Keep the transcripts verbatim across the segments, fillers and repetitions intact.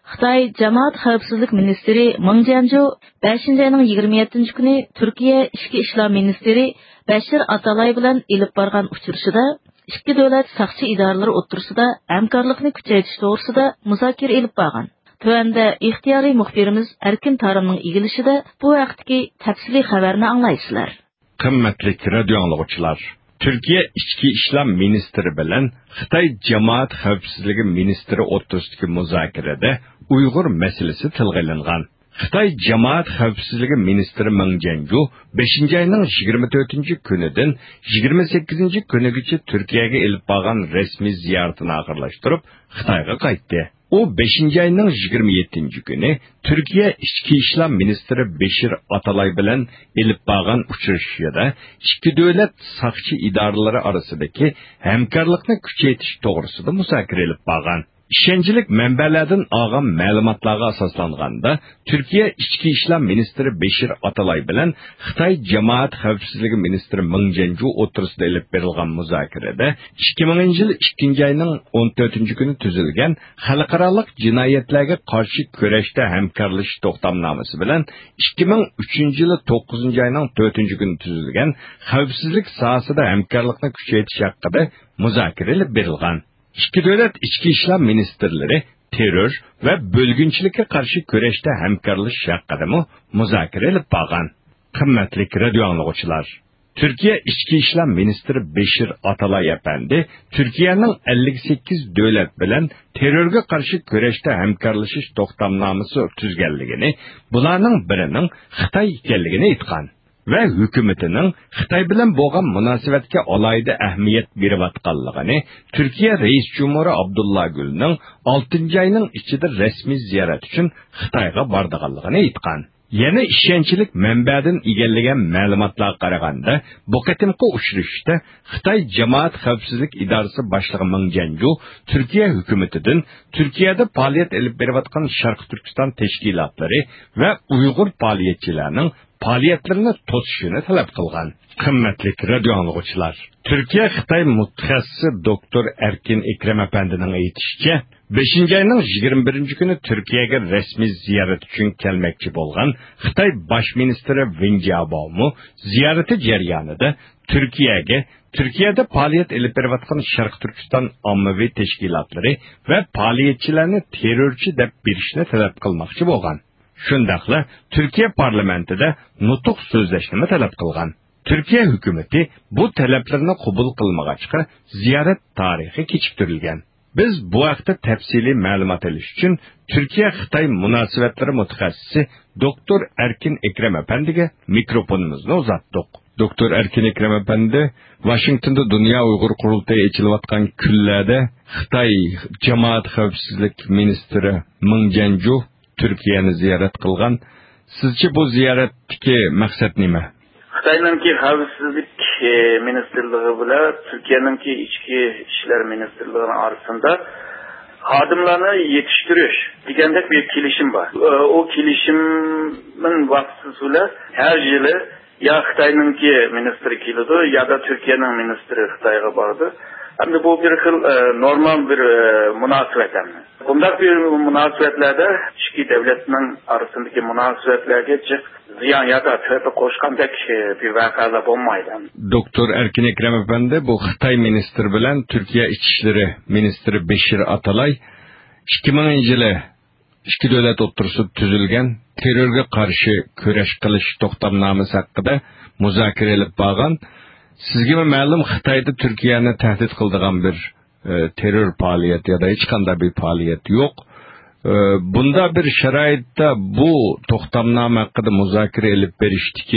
Xitoy jamoat xavfsizlik ministri Meng Jianzhou beshinchi ayning yigirma yettinchi kuni Turkiya ichki ishlar ministri Bashir Atalay bilan ilib borgan uchrashuvda ikki davlat saqchi idoralari o'rtasida hamkorlikni kuchaytirish to'g'risida muzokara ilib borgan. Tuanda ixtiyoriy muxbirimiz Erkin Tarimning egilishida bu vaqtdagi tafsiliy xabarni anglaysizlar. Qimmatli radio anglovchilar, Türkiye İçki İşler Ministri bilen Xitay Cemaat Xavfsizligi Ministri o'rtasidagi muzokarada Uyg'ur meselesi tilga ilingan. Xitay Cemaat Xavfsizligi Ministri Meng Jianzhou beshinchi ayning yigirma to'rtinchi kunidan yigirma sakkizinchi kunigacha Turkiyaga ilib borgan rasmiy ziyoratini oxirlashtirib Xitoyga qaytdi. O beshinchi ayning yigirma yettinchi kuni Türkiye İçki İşler Ministri Bashir Atalay bilan ilib borgan uchrashuvda ikki davlat saqchi idoralari orasidagi hamkorlikni kuchaytirish to'g'risida muzokara ilib borgan. İşençilik mənbələrdən ağam məlumatlara asaslanganda Türkiye İçki İşlər Ministri Bashir Atalay bilan Xitay Cemaat Xavfsizligi Ministri Meng Jianzhou o'rtasida ilib berilgan muzokarada ikki minginchi yil ikkinchi ayning o'n to'rtinchi kuni tuzilgan xalqarалық jinoyatlarga qarshi kurashda hamkorlashish to'xtamnomasi bilan ikki ming uchinchi yil to'qqizinchi ayning to'rtinchi kuni tuzilgan xavfsizlik sohasida hamkorlikni kuchaytirish haqida muzokara ilib berilgan. İki devlet içki işler ministerleri terör ve bölgünçülüke karşı kurashda hamkorlashish haqida mı muzokara ilib borgan. Qimmatli radio anglovchilar, Türkiye İçki İşler Ministri Bashir Atalay efendi Türkiye'nin ellik sakkiz devlet bilen terörge karşı kurashda hamkorlashish to'xtamnomasi tuzganligini, bularning birining Xitoy ekanligini aytgan. Ve hükümetinin Xitay bilan bo'lgan munosabatga alayda ahamiyat berayotganligini Türkiye Reis Cumhuri Abdullah Gül'ning oltinchi ayning ichida rasmiy ziyorat uchun Xitoyga borganligini aytgan. Yana ishonchlik manbadan egallagan ma'lumotlarga qaraganda, bu qatimqi uchrashuvda Xitoy Jamoat xavfsizlik idorasi boshlig'i Meng Jianzhou Türkiye hukumatidan Turkiyada faoliyat olib berayotgan Sharq Turkiston tashkilotlari va Uyg'ur faoliyatchilarining faaliyetlerini to'sishini talab qilgan. Qimmatli radio anglovchilar, Turkiya Xitoy mutaxassisi doktor Erkin Ekrem apandining aytishicha, beshinchi ayning yigirma birinchi kuni Turkiyaga rasmiy ziyorat uchun kelmoqchi bo'lgan Xitoy bosh ministri Wen Jiabao ziyorati jarayonida Turkiyaga Turkiyada faoliyat olib berayotgan Sharq Turkiston ommaviy tashkilotlari va faoliyatchilarni terrorchi deb berishni talab qilmoqchi bo'lgan. Shundaqla Türkiye parlamentida nutuq so'zlashni talab qilgan. Türkiye hükümeti bu talablarni qabul qilmag'achqa ziyorat tarixi kechiktirilgan. Biz bu haqda tafsiliy ma'lumot olish uchun Türkiye Xitoy munosabatlari mutaxassisi doktor Erkin Ekrem apandiga mikrofonimizni uzatdik. Doktor Erkin Ekrem apandi Washingtonda Dünya Uyg'ur qurultayi echilayotgan kunlarda Xitoy Jamoat xavfsizlik ministri Meng Jianzhou Türkiye'ni ziyaret kılgan. Sizce bu ziyaretki maksat nima? Xitoyninki xavfsizlik ministerligi bilan Türkiye'ninki ichki ishlar ministerligi arasında xodimlarni yetishtirish degandek bir kelishim bor. O kelishimning vaqti bilan har yili ya Xitoyninki ministri keladi ya da Türkiye'nin ministri Xitoyga boradi. Hem de bu bir xil normal bir münasebet hem. Bundak bir münasebetlerde iki devletinin arasındaki münasebetlerge ziyan ya da tövbe koşkandek bir vakalar olmaydı. Doktor Erkin Ekrem Efendi bu Xitay ministri bilen Türkiye İçişleri Ministri Bashir Atalay ikki minginchi yili ikki davlat o'rtasida tuzilgan terörge qarshi kurash qilish to'xtamnomasi haqida muzokara olib borgan. Sizge mi ma'lum Xitoyda Türkiye'ni tehdit qildigan bir e, terör faaliyeti ya da hiç qanday bir faaliyet yok. E, bunda bir şarayitda bu to'xtamnoma haqida muzokara olib berishdiki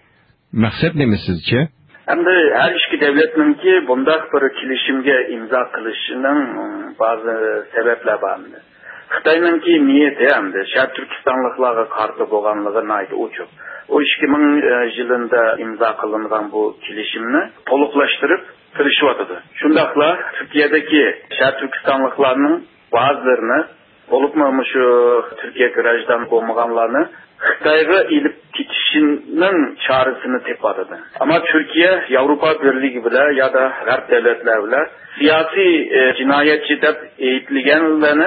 maqsad nima sizce? Endi her iki devletninki bunda bir kelishimga imzo qilishining bazı sebepler var. Xitoyninki niyeti endi Sharq Turkistonliklarga qarshi bo'lganligini aytib o'chib. O ikki ming yılında imza kılınan bu kelishimni to'liqlashtirib tirishyotidir. Shundaqla Türkiye'deki Sharq Turkistonliklarning bazılarını olupmu şu Türkiye garajdan bo'lmaganlarni Xitoyga ilib ketishinin çaresini tepadı. Ama Türkiye Avrupa Birliği bilan ya da G'arb devletler bilan siyasi e, cinayetçi deb eğitilganlarni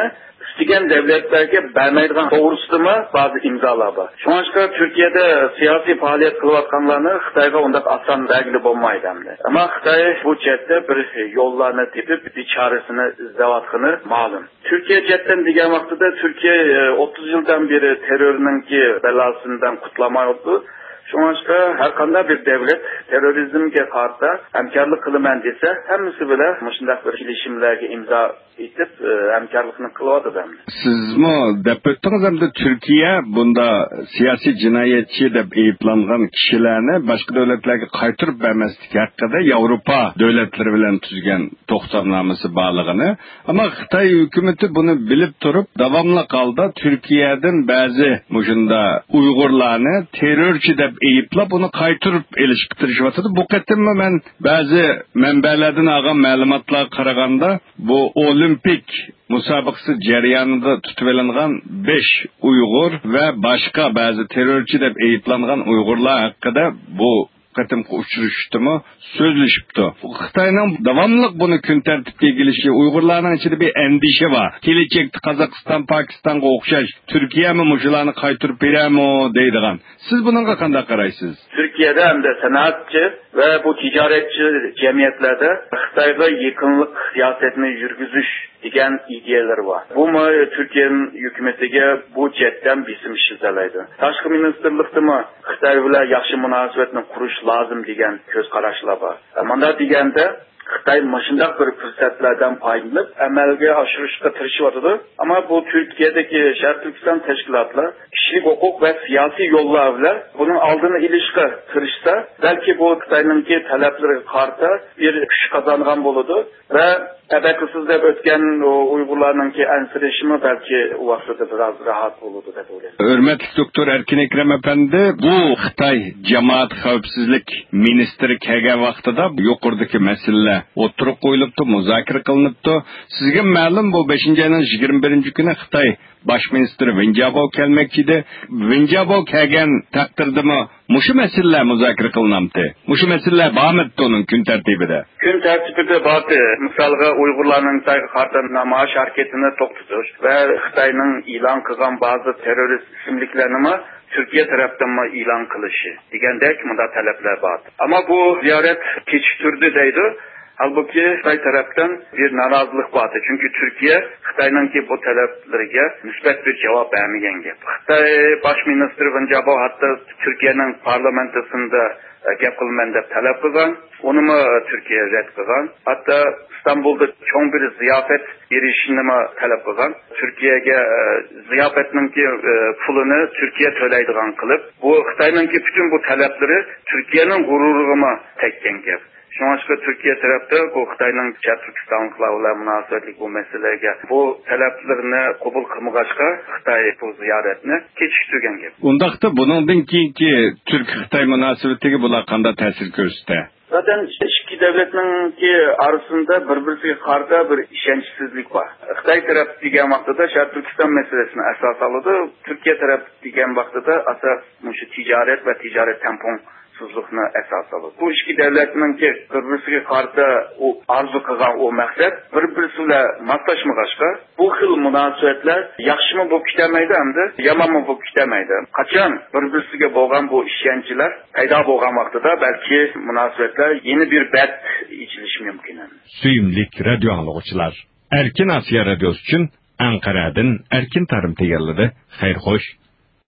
istegan davlatlarga bermaydigan to'g'risidami ba'zi imzolar bor. Shunga Turkiyada siyosiy faoliyat qilayotganlarni Xitoyga undaq oson belgilab bo'lmaydi hamda. Ammo Xitoy bu chetda bir yo'llarni tepib, bir chorasini izlayotgani ma'lum. Turkiya chetdan degan vaqtida Turkiya o'ttiz yildan beri terrorninki belasından qutlamayapti. Shunga har qanday bir davlat terrorizmga qarshi hamkorlik qilaman desa, hammasi bilan shunday bir kelishimlarga imzo etib hamkorlikni qilyapti. Sizmi deb o'tdingiz hamda Turkiya bunda siyosiy jinoyatchi deb ayblangan kishilarni boshqa davlatlarga qaytarib bermaslik haqida Yevropa davlatlari bilan tuzgan to'xtamnomasi borligini, ammo Xitoy hukumatı buni bilib turib, davomli holda Turkiyadan ba'zi mujunda Uyg'urlarni terrorchi deb ayıplab onu qaytarıp elişip tirişiyotidir. Bu qatimmi men ba'zi manbalardan olgan ma'lumotlarga qaraganda bu olimpik musobaqasi jarayonida tutib olingan besh Uyg'ur va boshqa ba'zi terrorchi deb ayıplangan Uyg'urlar haqida bu qatimki uchrashdimi so'zlashibdi. Xitoyning davomli buni kun tartibga kelishi, Uyg'urlarning ichida bir andisha bor. Kelajakda Qozog'iston, Pokistonga o'xshash Turkiyami mushularni qaytarib berami deydigan. Siz bunga qanday qaraysiz? Turkiyada hamda sanoatchi va bu tijoratchi jamiyatlarda Xitoyga yaqinlik siyosatini yurgizish degan ideyalar var. Bu mu Türkiye'nin hükümetiga bu chetdan bisim işizalaydı. Tashqi ministerlikda mı Xitoy bilan yaxshi munosabatni qurish lozim degan ko'z qarashlar bor. Mana deganda Xitoy mashindaq bir fursatlardan foydalanib amalga oshirishga tirishyapti. Ammo bu Turkiyadagi Sharq Turkiston tashkilotlar kishilik huquq va siyosiy yo'llar bilan buning oldini olishga tirishsa, balki bu Xitoyning talablariga qarshi bir kuch qozongan bo'ladi va tabaqasiz deb o'tgan Uyg'urlarning ansirishimi balki u vaqtda biroz rahat bo'ladi deb o'ylayman. Hurmatli doktor Erkin Ekrem efendi, bu Xitoy jamoat xavfsizlik ministri kelgan vaqtida yuqoridagi masalalar o'tirib qo'yilibdi, muzokara qilinibdi. Sizga ma'lum bu beshinchi oyning yigirma birinchi kuni Xitoy bosh ministri Wen Jiabao kelmoqchi edi. Wen Jiabao kelgan taqdirdami mushu masalalar muzokara qilinamdi. Mushu masalalar bormi uning kun tartibida? Kun tartibida bordi. Misolga Uyg'urlarning Xitoyga qarshi namoyish harakatini to'xtatish va Xitoyning e'lon qilgan ba'zi terrorist ismliklarni Türkiye tarafdan mı ilan kılışı degandek bunda talepler var. Ama bu ziyaret keçiştirdi deydi. Halbuki Xitoy tarafdan bir narazılık vardı. Çünkü Türkiye Xitoyning ki bu taleplerine müsbet bir cevap vermeyen gap. Xitoy baş ministri Wen Jiabao hatta Türkiye'nin parlamentosunda gap qilman deb talep qilgan. Onu mu Türkiye red qilgan. Hatta İstanbul'da çoğun bir ziyafet erişini mi talep qilgan. Türkiye'ye ziyafetinin ki pulunu Türkiye tölaydigan qilib, bu Xitoyning ki bütün bu talepleri Türkiye'nin gururuna tekken gap. Şunga Türkiye tarafta bu Xitoyning Turkistonliklar bilan munosabatlik bu masalaga bu talablarni qabul qilmag'achqa Xitoy bu ziyoratni kechiktirgan gap. Undaqda buningdan keyingi Turk-Xitoy munosabatiga bular qanday ta'sir ko'rsatdi? Zaten ikki davlatning arasında bir-biriga qarshi bir ishonchsizlik bor. Xitoy taraf degan vaqtida Sharq Turkiston masalasini asos oladi, Turkiya taraf degan vaqtida asos shu tijorat va tijorat tampon suzluqni esas alır. Bu iki devletinin ki bir-birisiga qarşı o arzu qilgan o maqsad bir-birisi bilan moslashmag'achqa bu xil munosabatlar yaxshimi bo'lib ketamaydi hamda yomonmi bo'lib ketamaydi. Qachon bir-birisiga bo'lgan bu ishonchlar paydo bo'lgan vaqtida balki munosabatlar yeni bir bat ichilishi mumkin. Suyimlik radio anglag'uchilar, Erkin Asiya radiosi uchun Anqaradan Erkin Tarim tayyorladi. Xayr xo'sh.